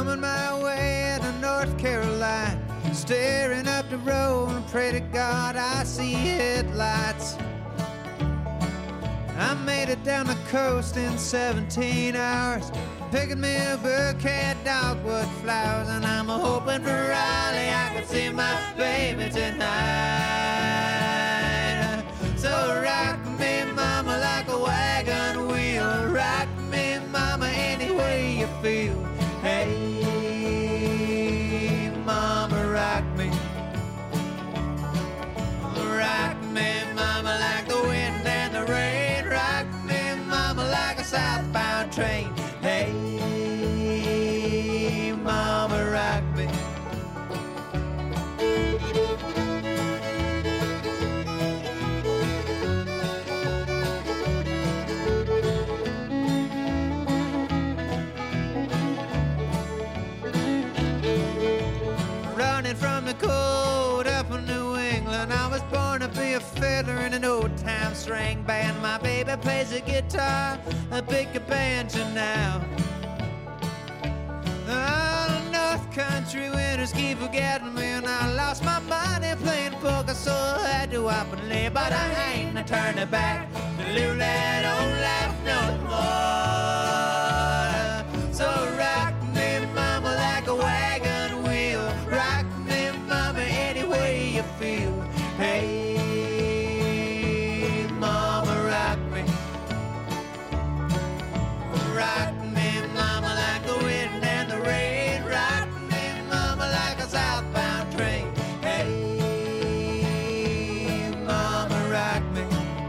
coming my way to North Carolina, staring up the road and pray to God I see headlights. I made it down the coast in 17 hours, picking me a bouquet of dogwood flowers, and I'm hoping for Raleigh I can see my baby tonight. So rock me, mama, like a wagon wheel. Rock me, mama, any way you feel. Hey, mama, rock me. Rock me, mama, like the wind and the rain. Rock me, mama, like a southbound train. Hey, mama, rock me. Running from the cold up in New England, I was born to be a fiddler in an old-time string band. My baby plays the guitar, I pick a banjo now. Oh, North Country winters keep forgetting me, and I lost my money playing poker, so I had to up and lay. But I ain't turning back to live that old life no more. So rock me, mama, like a wagon wheel. Rock me, mama, any way you feel. Hey, mama, rock me. Rock me, mama, like the wind and the rain. Rock me, mama, like a southbound train. Hey, mama, rock me.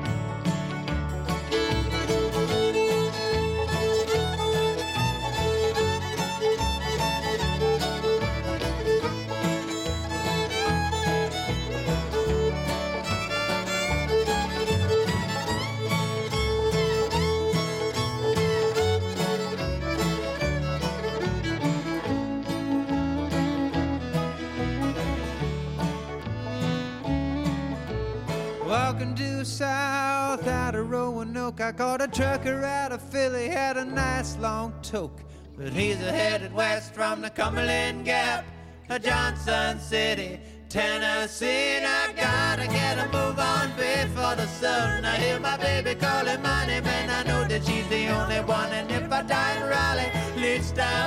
Walking due south out of Roanoke, I caught a trucker out of Philly, had a nice long toke. But he's headed west from the Cumberland Gap to Johnson City, Tennessee. And I gotta get a move on before the sun. I hear my baby calling my name, and I know that she's the only one. And if I die in Raleigh, let's die